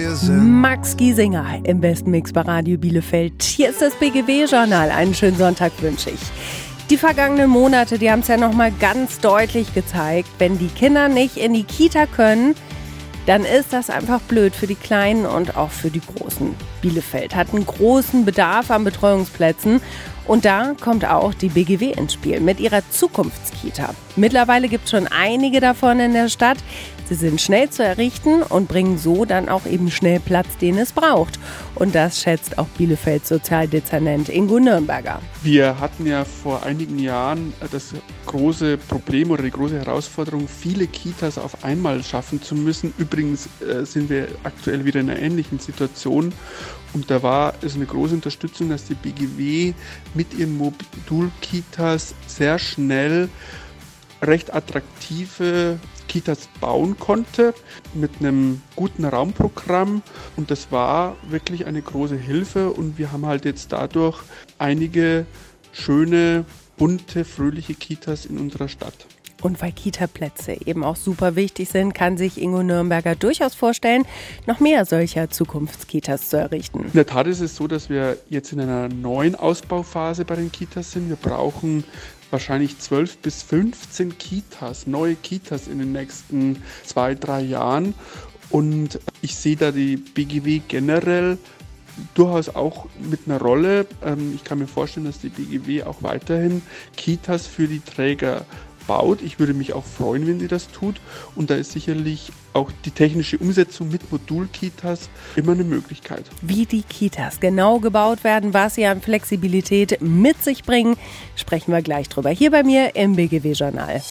Max Giesinger im besten Mix bei Radio Bielefeld. Hier ist das BGW-Journal. Einen schönen Sonntag wünsche ich. Die vergangenen Monate, die haben es ja nochmal ganz deutlich gezeigt. Wenn die Kinder nicht in die Kita können, dann ist das einfach blöd für die Kleinen und auch für die Großen. Bielefeld hat einen großen Bedarf an Betreuungsplätzen. Und da kommt auch die BGW ins Spiel mit ihrer Zukunftskita. Mittlerweile gibt es schon einige davon in der Stadt. Sie sind schnell zu errichten und bringen so dann auch eben schnell Platz, den es braucht. Und das schätzt auch Bielefelds Sozialdezernent Ingo Nürnberger. Wir hatten ja vor einigen Jahren das große Problem oder die große Herausforderung, viele Kitas auf einmal schaffen zu müssen. Übrigens sind wir aktuell wieder in einer ähnlichen Situation. Und da war es eine große Unterstützung, dass die BGW mit ihren Modulkitas sehr schnell recht attraktive Kitas bauen konnte mit einem guten Raumprogramm. Und das war wirklich eine große Hilfe. Und wir haben halt jetzt dadurch einige schöne, bunte, fröhliche Kitas in unserer Stadt. Und weil Kita-Plätze eben auch super wichtig sind, kann sich Ingo Nürnberger durchaus vorstellen, noch mehr solcher Zukunftskitas zu errichten. In der Tat ist es so, dass wir jetzt in einer neuen Ausbauphase bei den Kitas sind. Wir brauchen wahrscheinlich 12 bis 15 Kitas, neue Kitas in den nächsten 2-3 Jahren. Und ich sehe da die BGW generell durchaus auch mit einer Rolle. Ich kann mir vorstellen, dass die BGW auch weiterhin Kitas für die Träger baut. Ich würde mich auch freuen, wenn sie das tut. Und da ist sicherlich auch die technische Umsetzung mit Modulkitas immer eine Möglichkeit. Wie die Kitas genau gebaut werden, was sie an Flexibilität mit sich bringen, sprechen wir gleich drüber. Hier bei mir im BGW-Journal.